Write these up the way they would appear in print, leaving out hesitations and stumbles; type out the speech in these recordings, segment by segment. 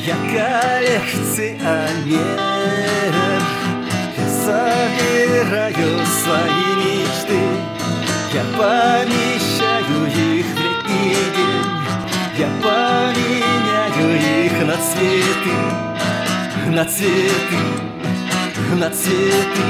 Я коллекционер, я собираю свои мечты, я помещаю их в летний день, я поменяю их на цветы, на цветы, на цветы.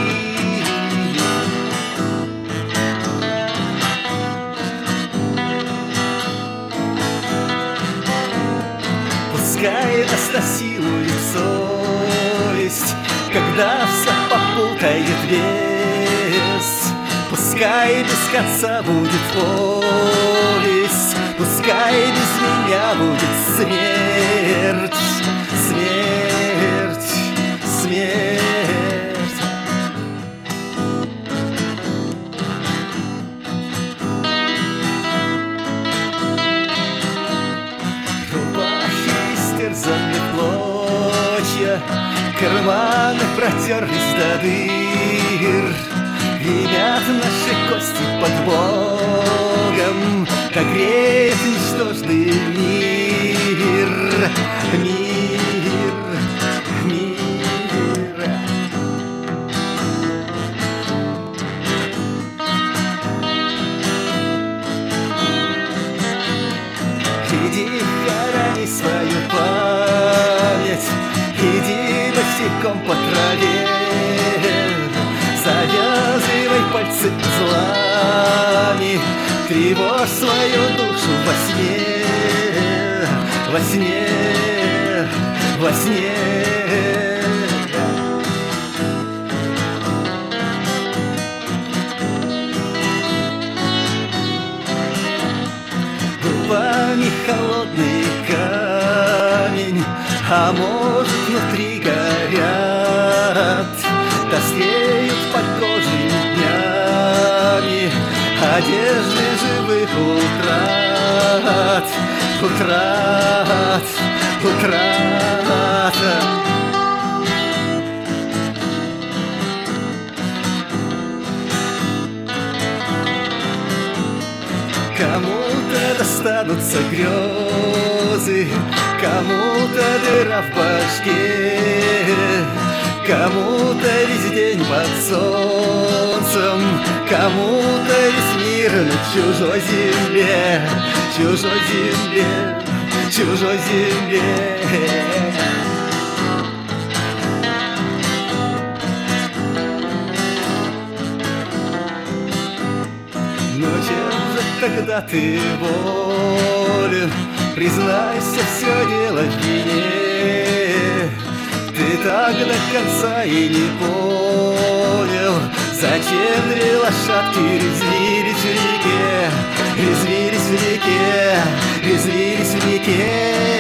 Пускай нас насилует совесть, когда все попутает вес. Пускай без конца будет повесть, пускай без меня будет смерть, смерть, смерть. Рубахи истерзаны клочья, карманы протерлись до дыр. Гремят наши кости под Богом, как греет ничтожный мир, мир, мир. Иди храни свою память, иди босиком по траве, завязывай пальцы узлами, тревожь свою душу во сне, во сне, во сне. Губами холодный камень, а может внутри горят, тосеют под кожей днями одежды живых утрат, утрат, утрат. Кому-то достанутся грезы, кому-то дыра в башке, кому-то весь день под солнцем, кому-то весь мир на чужой земле, чужой земле, чужой земле. Но чем же тогда ты болен? Признайся, все дело в вине. Ты так до конца и не понял, зачем две лошадки резвились в реке, резвились в реке, резвились в реке.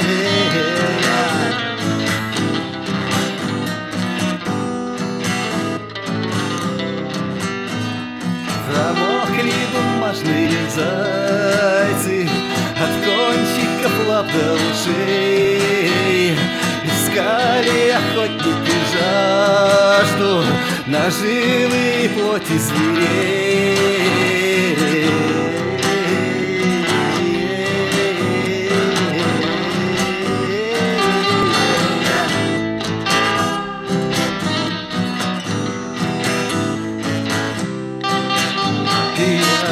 Промокли бумажные зайцы от кончиков лап до ушей. Искали охотники жажду наживы и плоти зверей. Я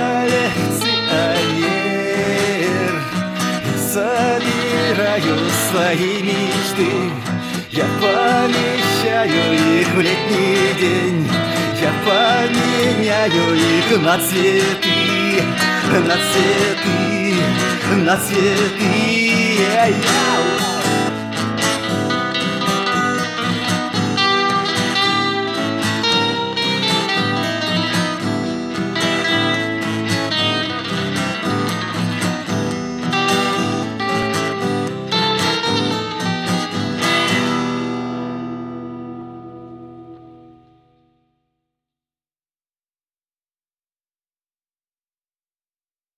коллекционер, собираю свои мечты, я помещаю их в летний день, я поменяю их на цветы, на цветы, на цветы.